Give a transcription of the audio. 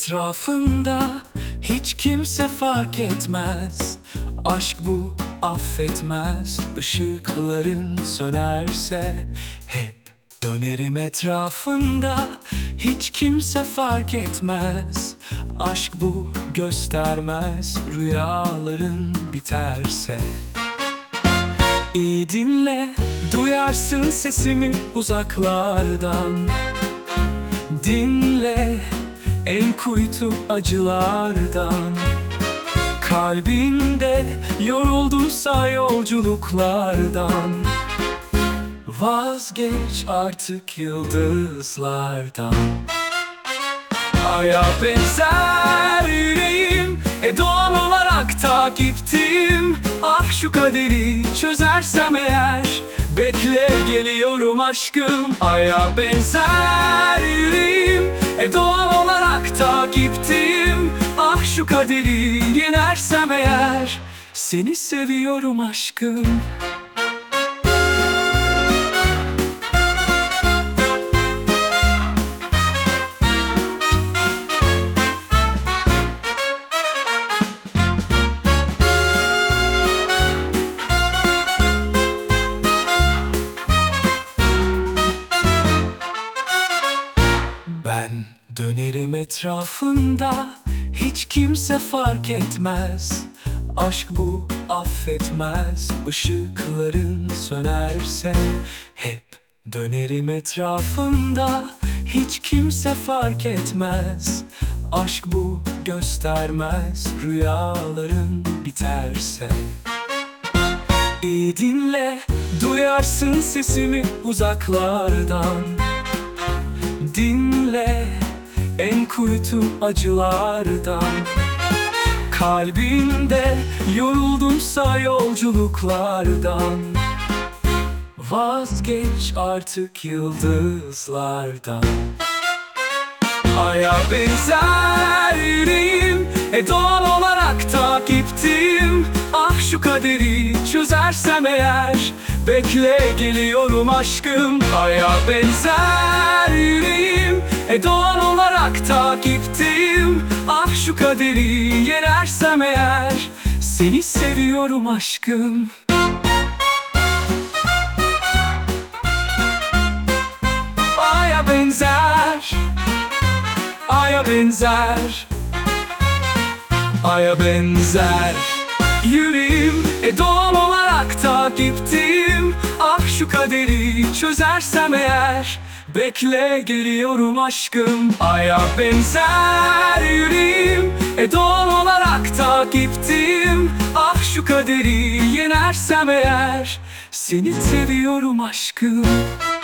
etrafında hiç kimse fark etmez. Aşk bu affetmez. Işıkların sönerse hep dönerim etrafında. Hiç kimse fark etmez. Aşk bu göstermez. Rüyaların biterse. İyi dinle, duyarsın sesimi uzaklardan. Dinle en kuytu acılardan. Kalbinde yorulduysa yolculuklardan. Vazgeç artık yıldızlardan. Aya benzer yüreğim, doğal olarak takiptim. Ah şu kaderi çözersem eğer, bekle geliyorum aşkım. Aya benzer yüreğim, doğal olarak takiptim. Ah şu kaderi yenersem eğer, seni seviyorum aşkım. Ben dönerim etrafında, hiç kimse fark etmez. Aşk bu affetmez. Işıkların sönerse hep dönerim etrafında. Hiç kimse fark etmez. Aşk bu göstermez. Rüyaların biterse. İyi dinle, duyarsın sesimi uzaklardan. Dinle en kuytu acılardan. Kalbinde yoruldunsa yolculuklardan. Vazgeç artık yıldızlardan. Aya benzer yüreğim, doğal olarak takiptim. Ah şu kaderi çözersem eğer, bekle geliyorum aşkım. Aya benzer yüreğim, doğal olarak takiptim. Ah şu kaderi yenersem eğer, seni seviyorum aşkım. Aya benzer, aya benzer, aya benzer yüreğim, doğal olarak takiptim. Ah şu kaderi çözersem eğer, bekle geliyorum aşkım. Aya benzer yüreğim, doğal olarak takiptim. Ah şu kaderi yenersem eğer, seni seviyorum aşkım.